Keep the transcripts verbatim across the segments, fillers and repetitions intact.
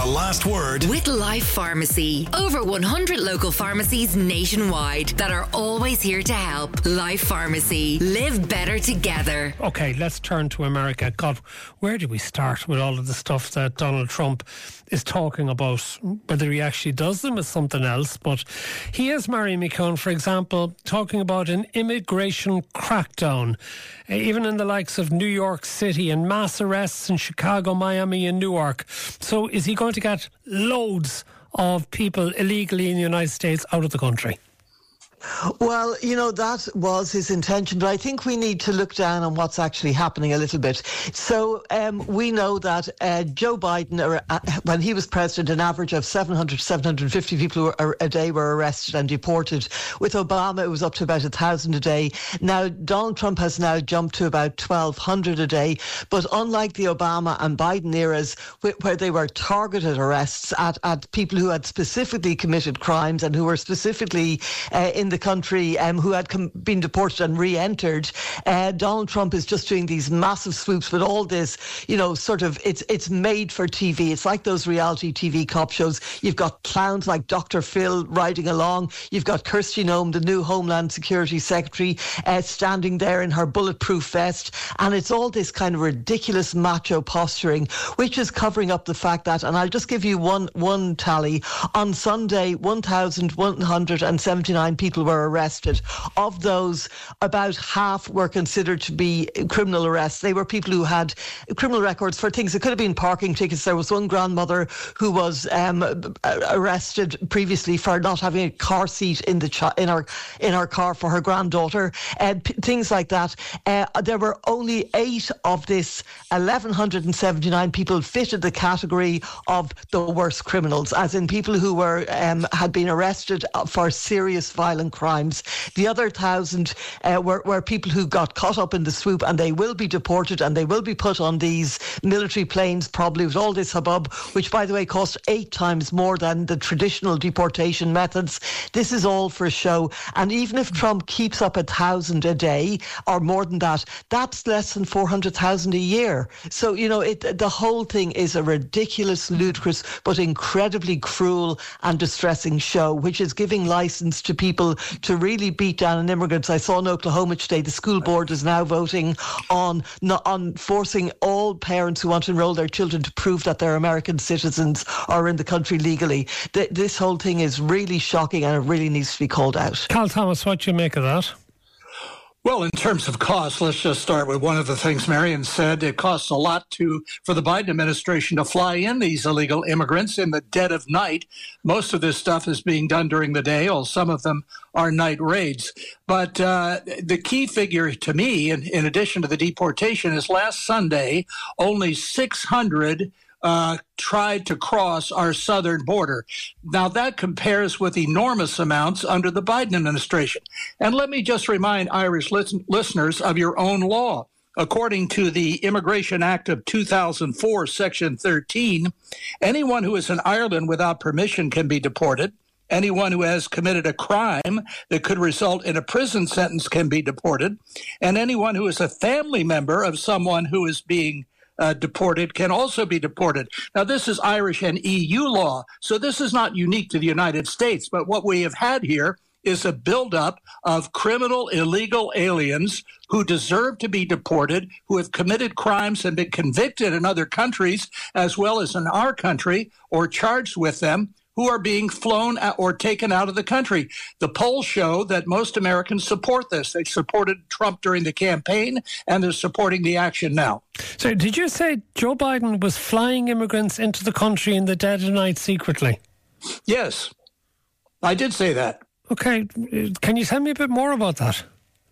The Last Word with Life Pharmacy. Over one hundred local pharmacies nationwide that are always here to help. Life Pharmacy. Live better together. Okay, let's turn to America. God, where do we start with all of the stuff that Donald Trump is talking about? Whether he actually does them is something else, but he is, Mary McCone, for example, talking about an immigration crackdown, even in the likes of New York City, and mass arrests in Chicago, Miami and Newark. So is he going to get loads of people illegally in the United States out of the country? Well, you know, that was his intention, but I think we need to look down on what's actually happening a little bit. So um, we know that uh, Joe Biden, uh, when he was president, an average of seven hundred, seven hundred fifty people were, a day were arrested and deported. With Obama, it was up to about one thousand a day. Now, Donald Trump has now jumped to about twelve hundred a day. But unlike the Obama and Biden eras, where they were targeted arrests at, at people who had specifically committed crimes and who were specifically uh, in the country um, who had com- been deported and re-entered, uh, Donald Trump is just doing these massive swoops with all this, you know, sort of, it's it's made for T V. It's like those reality T V cop shows. You've got clowns like Doctor Phil riding along. You've got Kirsty Noem, the new Homeland Security Secretary, uh, standing there in her bulletproof vest. And it's all this kind of ridiculous macho posturing, which is covering up the fact that, and I'll just give you one, one tally, on Sunday, one thousand one hundred seventy-nine people were arrested. Of those, about half were considered to be criminal arrests. They were people who had criminal records for things that could have been parking tickets. There was one grandmother who was um, arrested previously for not having a car seat in the ch- in her in her car for her granddaughter, and p- things like that. Uh, there were only eight of this eleven seventy-nine people fitted the category of the worst criminals, as in people who were um, had been arrested for serious violent crimes. The other thousand uh, were, were people who got caught up in the swoop, and they will be deported and they will be put on these military planes, probably with all this hubbub, which, by the way, cost eight times more than the traditional deportation methods. This is all for show. And even if Trump keeps up a thousand a day or more than that, that's less than four hundred thousand a year. So, you know, it, the whole thing is a ridiculous, ludicrous, but incredibly cruel and distressing show, which is giving license to people to really beat down on immigrants. I saw in Oklahoma today, the school board is now voting on on forcing all parents who want to enroll their children to prove that they're American citizens or in the country legally. Th- this whole thing is really shocking, and it really needs to be called out. Cal Thomas, what do you make of that? Well, in terms of cost, let's just start with one of the things Marion said. It costs a lot to for the Biden administration to fly in these illegal immigrants in the dead of night. Most of this stuff is being done during the day, or some of them are night raids. But uh, the key figure to me, in, in addition to the deportation, is last Sunday, only six hundred Uh, tried to cross our southern border. Now, that compares with enormous amounts under the Biden administration. And let me just remind Irish listen- listeners of your own law. According to the Immigration Act of two thousand four, Section thirteen, anyone who is in Ireland without permission can be deported. Anyone who has committed a crime that could result in a prison sentence can be deported. And anyone who is a family member of someone who is being Uh, deported can also be deported. Now, this is Irish and E U law, so this is not unique to the United States. But what we have had here is a buildup of criminal illegal aliens who deserve to be deported, who have committed crimes and been convicted in other countries as well as in our country, or charged with them, who are being flown or taken out of the country. The polls show that most Americans support this. They supported Trump during the campaign, and they're supporting the action now. So did you say Joe Biden was flying immigrants into the country in the dead of night secretly? Yes, I did say that. Okay, can you tell me a bit more about that?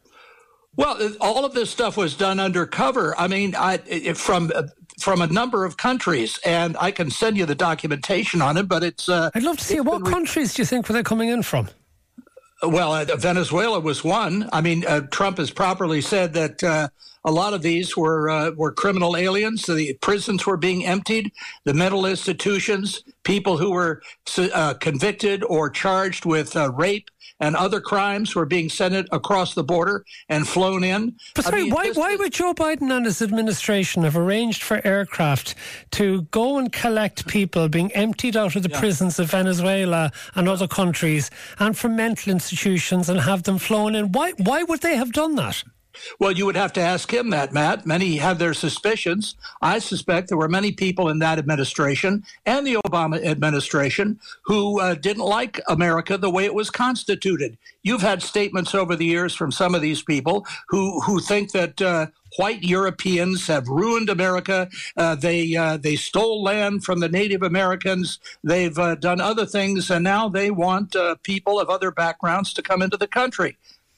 Well, all of this stuff was done undercover. I mean, I, from from a number of countries, and I can send you the documentation on it, but it's... Uh, I'd love to see it. What re- countries do you think were they coming in from? Well, uh, Venezuela was one. I mean, uh, Trump has properly said that uh, A lot of these were uh, were criminal aliens. So the prisons were being emptied. The mental institutions, people who were uh, convicted or charged with uh, rape and other crimes were being sent across the border and flown in. But sorry, I mean, why, why would Joe Biden and his administration have arranged for aircraft to go and collect people being emptied out of the yeah. prisons of Venezuela and other countries and from mental institutions and have them flown in? Why, why would they have done that? Well, you would have to ask him that, Matt. Many have their suspicions. I suspect there were many people in that administration and the Obama administration who uh, didn't like America the way it was constituted. You've had statements over the years from some of these people who, who think that uh, white Europeans have ruined America. Uh, they uh, they stole land from the Native Americans. They've uh, done other things, and now they want uh, people of other backgrounds to come into the country.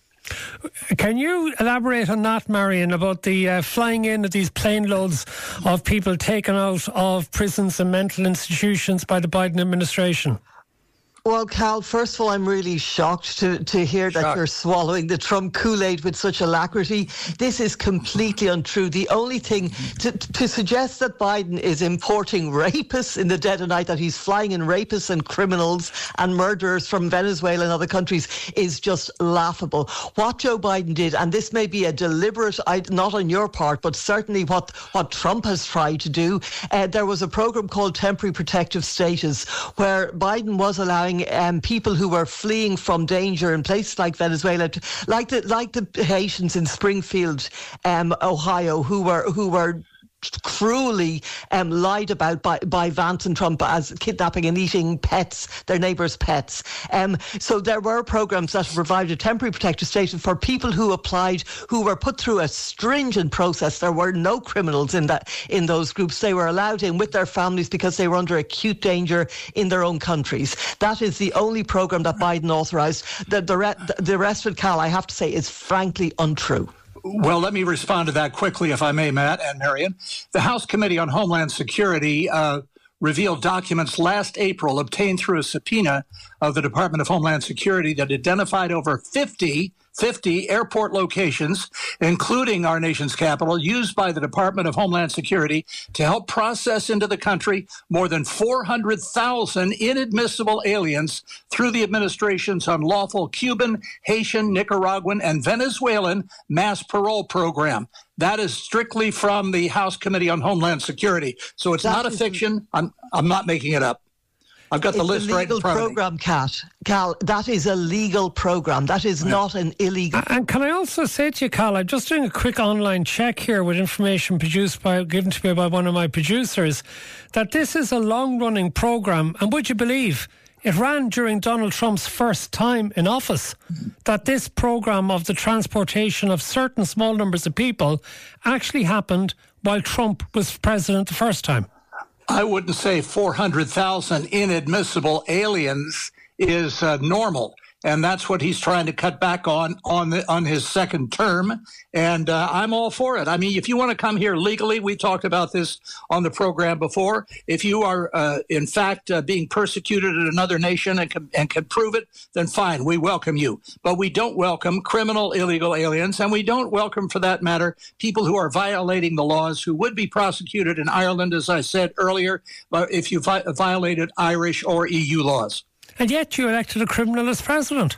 Can you elaborate on that, Marion, about the uh, flying in of these plane loads of people taken out of prisons and mental institutions by the Biden administration? Well, Cal, first of all, I'm really shocked to, to hear that shocked. You're swallowing the Trump Kool-Aid with such alacrity. This is completely untrue. The only thing to, to suggest that Biden is importing rapists in the dead of night, that he's flying in rapists and criminals and murderers from Venezuela and other countries is just laughable. What Joe Biden did, and this may be a deliberate, not on your part, but certainly what, what Trump has tried to do, uh, there was a program called Temporary Protective Status where Biden was allowing Um, people who were fleeing from danger in places like Venezuela, to, like the like the Haitians in Springfield, um, Ohio, who were who were. cruelly um, lied about by, by Vance and Trump as kidnapping and eating pets, their neighbours' pets. Um, so there were programs that provided temporary protective status for people who applied, who were put through a stringent process. There were no criminals in that in those groups. They were allowed in with their families because they were under acute danger in their own countries. That is the only program that Biden authorised. The, the, re- the rest of it, Cal, I have to say, is frankly untrue. Well, let me respond to that quickly, if I may, Matt and Marion. The House Committee on Homeland Security uh, revealed documents last April obtained through a subpoena of the Department of Homeland Security that identified over fifty, fifty airport locations, including our nation's capital, used by the Department of Homeland Security to help process into the country more than four hundred thousand inadmissible aliens through the administration's unlawful Cuban, Haitian, Nicaraguan, and Venezuelan mass parole program. That is strictly from the House Committee on Homeland Security. So it's that not a fiction. I'm, I'm not making it up. I've got the it's list right in front of me. It's a legal program, Kat. Cal, that is a legal program. That is yeah. not an illegal. And can I also say to you, Cal, I'm just doing a quick online check here with information produced by, given to me by one of my producers, that this is a long-running program. And would you believe it ran during Donald Trump's first time in office, that this program of the transportation of certain small numbers of people actually happened while Trump was president the first time? I wouldn't say four hundred thousand inadmissible aliens is uh, normal. And that's what he's trying to cut back on on, the, on his second term. And uh, I'm all for it. I mean, if you want to come here legally, we talked about this on the program before. If you are, uh, in fact, uh, being persecuted in another nation and can, and can prove it, then fine, we welcome you. But we don't welcome criminal illegal aliens, and we don't welcome, for that matter, people who are violating the laws, who would be prosecuted in Ireland, as I said earlier, if you vi- violated Irish or E U laws. And yet you elected a criminal as president.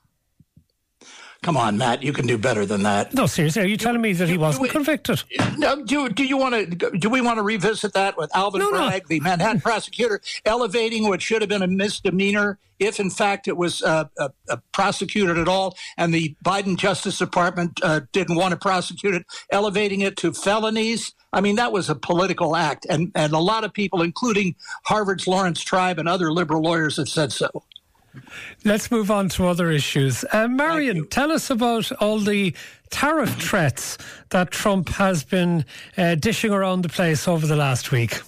Come on, Matt, you can do better than that. No, seriously, are you telling me that he wasn't we, convicted? No, do, do you want to? Do we want to revisit that with Alvin no, Bragg, no. the Manhattan prosecutor, elevating what should have been a misdemeanor, if in fact it was uh, uh, uh, prosecuted at all, and the Biden Justice Department uh, didn't want to prosecute it, elevating it to felonies? I mean, that was a political act, and, and a lot of people, including Harvard's Lawrence Tribe and other liberal lawyers, have said so. Let's move on to other issues. Uh, Marion, tell us about all the tariff threats that Trump has been uh, dishing around the place over the last week.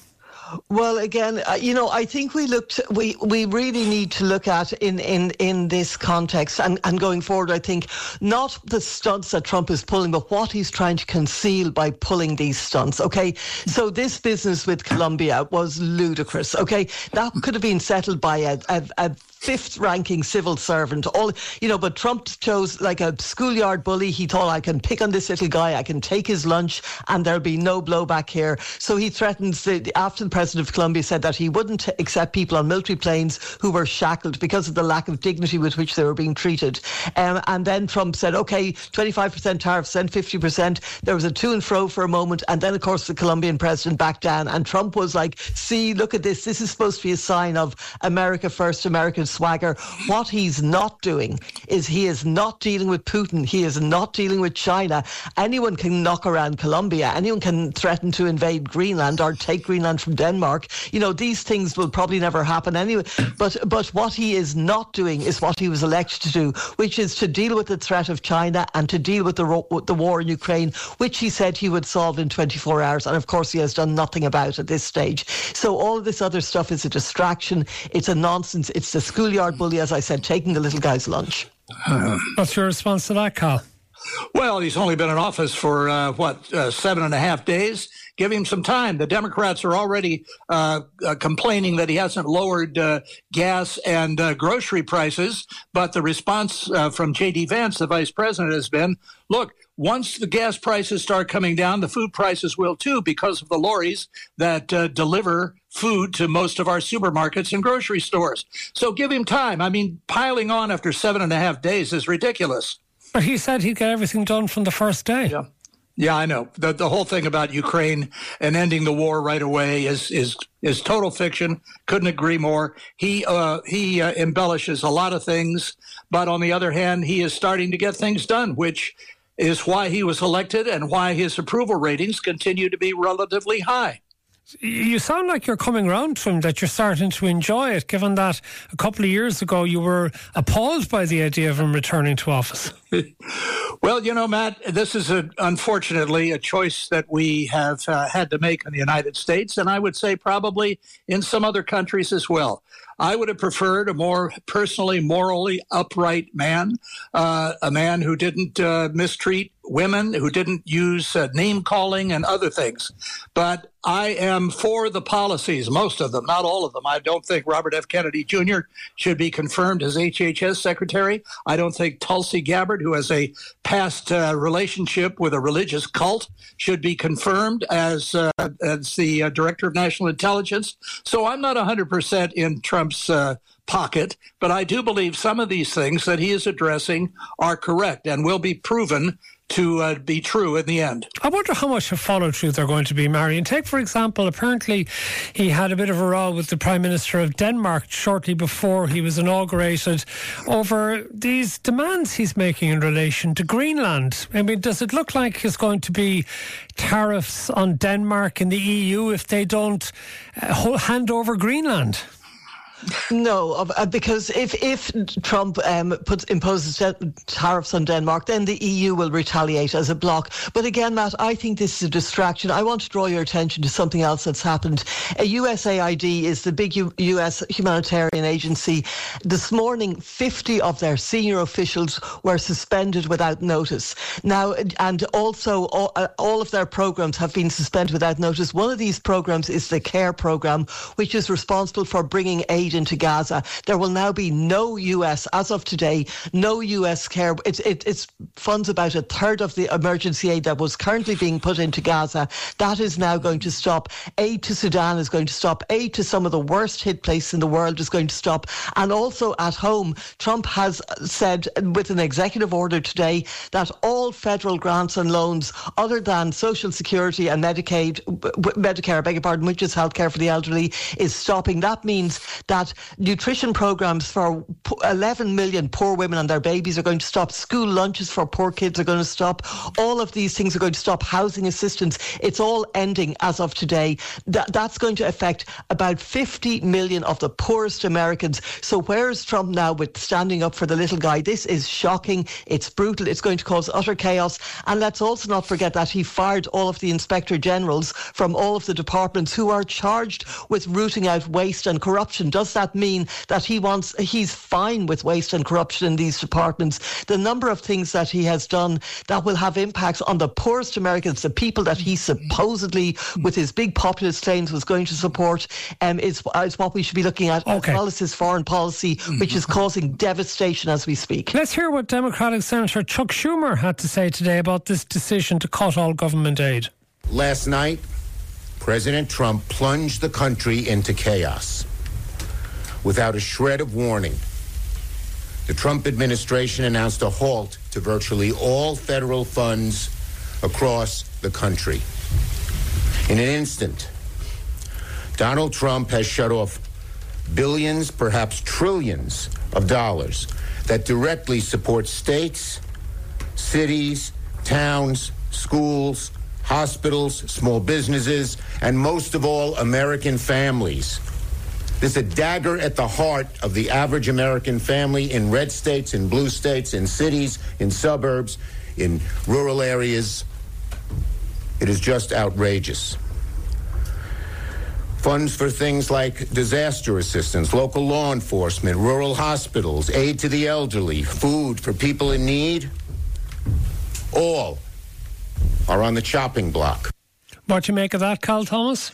Well, again, uh, you know, I think we looked, we, we really need to look at in, in, in this context and, and going forward, I think, not the stunts that Trump is pulling, but what he's trying to conceal by pulling these stunts, okay? So this business with Colombia was ludicrous, okay? That could have been settled by a, a, a fifth-ranking civil servant. All you know, but Trump chose like a schoolyard bully. He thought, I can pick on this little guy, I can take his lunch, and there'll be no blowback here. So he threatens, the, after the president of Colombia said that he wouldn't accept people on military planes who were shackled because of the lack of dignity with which they were being treated. Um, and then Trump said, okay, twenty-five percent tariffs, then fifty percent. There was a to and fro for a moment, and then, of course, the Colombian president backed down, and Trump was like, see, look at this. This is supposed to be a sign of America first, American swagger. What he's not doing is he is not dealing with Putin. He is not dealing with China. Anyone can knock around Colombia. Anyone can threaten to invade Greenland or take Greenland from Denmark. You know, these things will probably never happen anyway. But but what he is not doing is what he was elected to do, which is to deal with the threat of China and to deal with the, ro- with the war in Ukraine, which he said he would solve in twenty-four hours. And of course, he has done nothing about at this stage. So all of this other stuff is a distraction. It's a nonsense. It's the schoolyard bully, as I said, taking the little guy's lunch. What's your response to that, Carl? Well, he's only been in office for, uh, what, uh, seven and a half days? Give him some time. The Democrats are already uh, uh, complaining that he hasn't lowered uh, gas and uh, grocery prices. But the response uh, from J D Vance, the vice president, has been, look, once the gas prices start coming down, the food prices will too, because of the lorries that uh, deliver food to most of our supermarkets and grocery stores. So give him time. I mean, piling on after seven and a half days is ridiculous. But he said he'd get everything done from the first day. Yeah. Yeah, I know. The the whole thing about Ukraine and ending the war right away is is is total fiction. Couldn't agree more. He uh, he uh, embellishes a lot of things, but on the other hand, he is starting to get things done, which is why he was elected and why his approval ratings continue to be relatively high. You sound like you're coming round to him, that you're starting to enjoy it, given that a couple of years ago you were appalled by the idea of him returning to office. Well, you know, Matt, this is a, unfortunately a choice that we have uh, had to make in the United States, and I would say probably in some other countries as well. I would have preferred a more personally, morally upright man, uh, a man who didn't uh, mistreat women, who didn't use uh, name calling and other things. But I am for the policies, most of them, not all of them. I don't think Robert F. Kennedy Junior should be confirmed as H H S secretary. I don't think Tulsi Gabbard, who has a past uh, relationship with a religious cult, should be confirmed as uh, as the uh, director of national intelligence. So I'm not one hundred percent in Trump's uh, pocket, but I do believe some of these things that he is addressing are correct and will be proven to uh, be true in the end. I wonder how much of follow-through they're going to be, Marion. Take, for example, apparently he had a bit of a row with the Prime Minister of Denmark shortly before he was inaugurated over these demands he's making in relation to Greenland. I mean, does it look like there's going to be tariffs on Denmark in the E U if they don't uh, hand over Greenland? No, uh, because if if Trump um, puts imposes tariffs on Denmark, then the E U will retaliate as a bloc. But again, Matt, I think this is a distraction. I want to draw your attention to something else that's happened. A U S A I D is the big U- US humanitarian agency. This morning, fifty of their senior officials were suspended without notice. Now, and also all, uh, all of their programs have been suspended without notice. One of these programs is the CARE program, which is responsible for bringing aid into Gaza. There will now be no U S, as of today, no U S care. It, it, it funds about a third of the emergency aid that was currently being put into Gaza. That is now going to stop. Aid to Sudan is going to stop. Aid to some of the worst hit places in the world is going to stop. And also at home, Trump has said with an executive order today that all federal grants and loans other than Social Security and Medicaid, Medicare, I beg your pardon, which is healthcare for the elderly, is stopping. That means that that nutrition programs for eleven million poor women and their babies are going to stop. School lunches for poor kids are going to stop. All of these things are going to stop. Housing assistance, it's all ending as of today. That, that's going to affect about fifty million of the poorest Americans. So where is Trump now with standing up for the little guy? This is shocking. It's brutal. It's going to cause utter chaos. And let's also not forget that he fired all of the inspector generals from all of the departments who are charged with rooting out waste and corruption. Does that mean that he wants, he's fine with waste and corruption in these departments? The number of things that he has done that will have impacts on the poorest Americans, the people that he supposedly, with his big populist claims, was going to support, um, is, is what we should be looking at, okay. as well as his foreign policy, which is causing devastation as we speak. Let's hear what Democratic Senator Chuck Schumer had to say today about this decision to cut all government aid. Last night, President Trump plunged the country into chaos. Without a shred of warning, the Trump administration announced a halt to virtually all federal funds across the country. In an instant, Donald Trump has shut off billions, perhaps trillions of dollars that directly support states, cities, towns, schools, hospitals, small businesses, and most of all, American families. This is a dagger at the heart of the average American family in red states, in blue states, in cities, in suburbs, in rural areas. It is just outrageous. Funds for things like disaster assistance, local law enforcement, rural hospitals, aid to the elderly, food for people in need, all are on the chopping block. What do you make of that, Carl Thomas?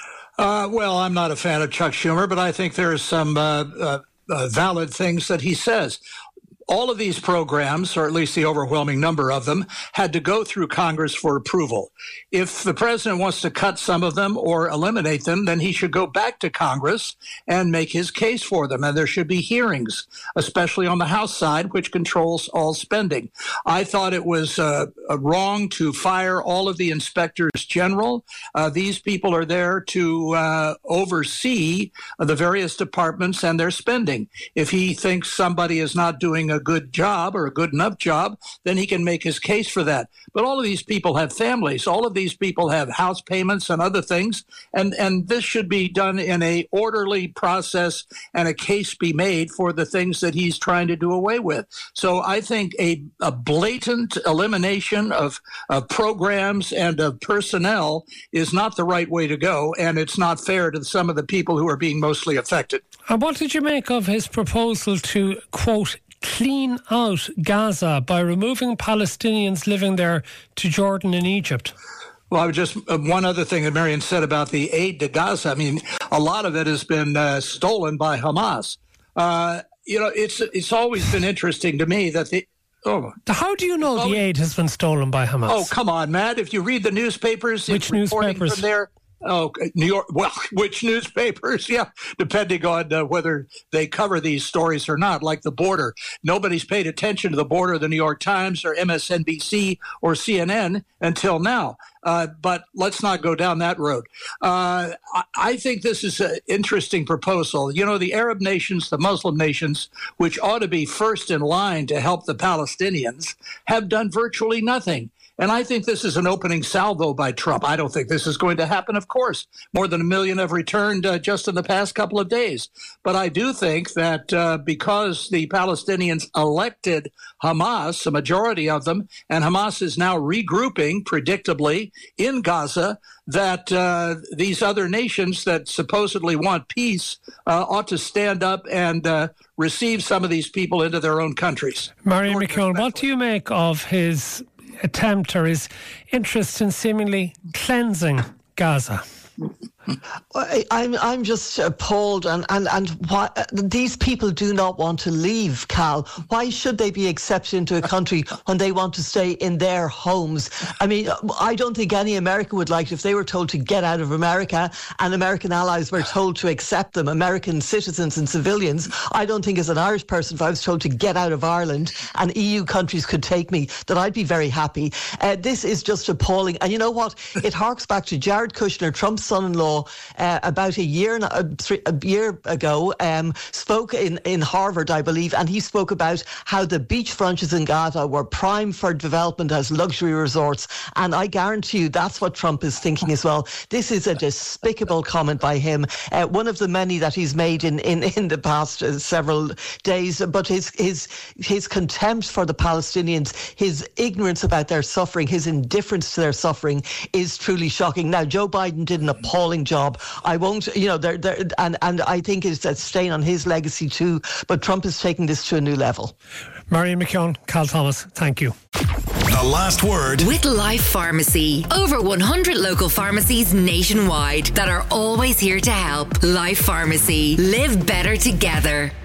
Uh, well, I'm not a fan of Chuck Schumer, but I think there's some uh, uh, uh, valid things that he says. All of these programs, or at least the overwhelming number of them, had to go through Congress for approval. If the president wants to cut some of them or eliminate them, then he should go back to Congress and make his case for them. And there should be hearings, especially on the House side, which controls all spending. I thought it was uh, wrong to fire all of the inspectors general. Uh, these people are there to uh, oversee the various departments and their spending. If he thinks somebody is not doing a good job or a good enough job, then he can make his case for that. But all of these people have families. All of these people have house payments and other things. And, and this should be done in a orderly process and a case be made for the things that he's trying to do away with. So I think a, a blatant elimination of, of programs and of personnel is not the right way to go. And it's not fair to some of the people who are being mostly affected. And what did you make of his proposal to, quote, clean out Gaza by removing Palestinians living there to Jordan and Egypt? Well, I would just, uh, one other thing that Marion said about the aid to Gaza. I mean, a lot of it has been uh, stolen by Hamas. Uh, you know, it's it's always been interesting to me that the Oh. How do you know oh, the aid has been stolen by Hamas? Oh, come on, Matt. If you read the newspapers, which newspapers? From there, oh, New York. Well, which newspapers? Yeah, depending on uh, whether they cover these stories or not, like the border. Nobody's paid attention to the border, the New York Times or M S N B C or C N N until now. Uh, but let's not go down that road. Uh, I, I think this is an interesting proposal. You know, the Arab nations, the Muslim nations, which ought to be first in line to help the Palestinians, have done virtually nothing. And I think this is an opening salvo by Trump. I don't think this is going to happen, of course. More than a million have returned uh, just in the past couple of days. But I do think that uh, because the Palestinians elected Hamas, a majority of them, and Hamas is now regrouping, predictably, in Gaza, that uh, these other nations that supposedly want peace uh, ought to stand up and uh, receive some of these people into their own countries. Marion McKeown, what do you make of his attempt or his interest in seemingly cleansing Gaza? I'm I'm just appalled, and and and why, these people do not want to leave, Cal. Why should they be accepted into a country when they want to stay in their homes? I mean, I don't think any American would like it if they were told to get out of America and American allies were told to accept them, American citizens and civilians. I don't think as an Irish person, if I was told to get out of Ireland and E U countries could take me, that I'd be very happy. Uh, this is just appalling. And you know what? It harks back to Jared Kushner, Trump's son-in-law, Law uh, about a year uh, three, a year ago um, spoke in, in Harvard, I believe, and he spoke about how the beachfronts in Gaza were prime for development as luxury resorts. And I guarantee you that's what Trump is thinking as well. This is a despicable comment by him, uh, one of the many that he's made in, in, in the past uh, several days. But his, his, his contempt for the Palestinians, his ignorance about their suffering, his indifference to their suffering is truly shocking. Now, Joe Biden did an appalling job. I won't, you know, they're, they're, and, and I think it's a stain on his legacy too, but Trump is taking this to a new level. Marion McKeown, Cal Thomas, thank you. The last word with Life Pharmacy. Over one hundred local pharmacies nationwide that are always here to help. Life Pharmacy. Live better together.